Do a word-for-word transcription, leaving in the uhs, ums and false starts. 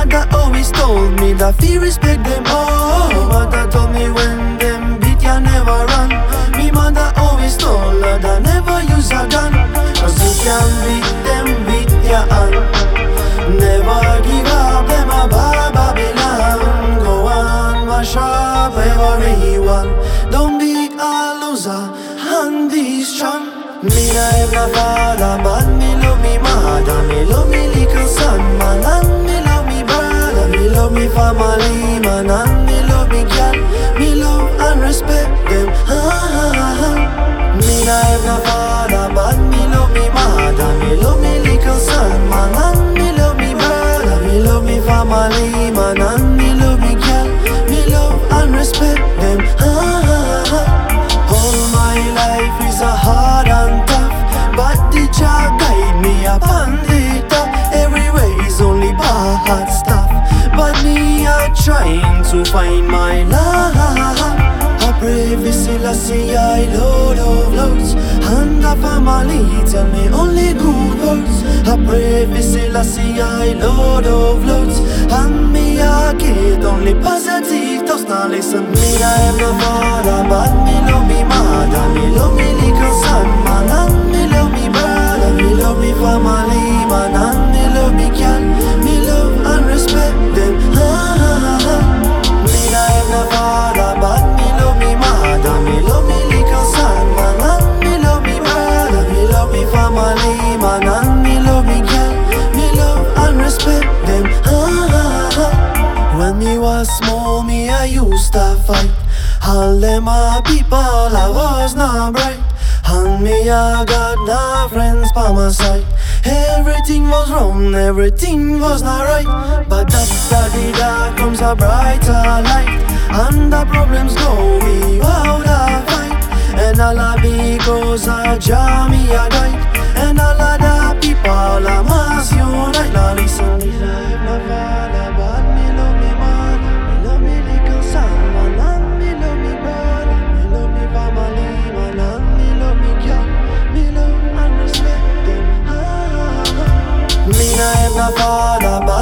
mother always told me that fi respect them all. Me mother told me when them beat ya never run. Me mother always told her that never use a gun, cause you can beat them with your hand. Never give up, them a bad Babylon. Go on, mash up everyone. Don't be a loser and be strong. Me nah have no father, but me love me mother. Me love me little son, man, and me love me brother. Me love me family, man, and me love me girl. Me love and respect them. Ah, me nah have no father, but me love me mother. Me love me little son, man, and me love me brother. Me love me family, man, and me love me girl. Me love and respect them. Ah, all my life is a hard and tough, but the Jah guide me upon the top. Everywhere is only bad stuff, but me a trying to find my love. I pray for Selassie, I Lord of Lords, and the family tell me only good words. I pray for Selassie, I Lord of Lords, and me a get only positive thoughts. Now listen, me I have no father, but me love me mother. Me love me little son, man, and me love me brother. Me love me family, man, and me love me girl. Me love and respect them. Ah, me I have no father, but me love me mother. Me love me little son, man, and me love me brother. Me love me family, man, and me love me girl. Me love and respect them. Ah, when me was small, me I used to fight. All them a people, I was not bright, and me I got no friends by my side. Everything was wrong, everything was not right, but after the dark comes a brighter light, and the problems go without a fight. And all of because of Jah me a guide, and all of the people I must unite. Now listen, me life no father, but me love me mother. Me love me little son, man, and me love me brother. Me love me family, man, and me love me girl. Me love and respect them. Ah, me nah have no father, but